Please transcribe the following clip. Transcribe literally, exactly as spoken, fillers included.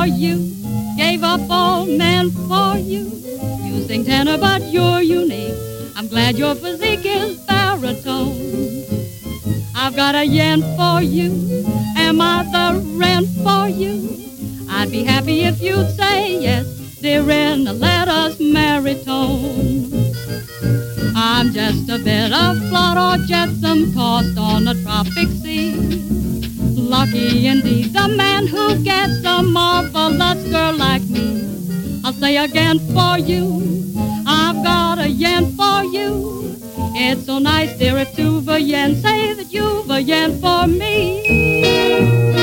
for you. Gave up all men for you. You sing tenor, but you're unique. I'm glad your physique is baritone. I've got a yen for you. Am I the rent for you? I'd be happy if you'd say yes, dearin', let us marry tone. I'm just a bit of flawed or jetsam tossed on a tropic sea. Lucky indeed the man who gets a marvelous girl like me. I'll say again for you, I've got a yen for you. It's so nice, dear, if you've a yen, say that you've a yen for me.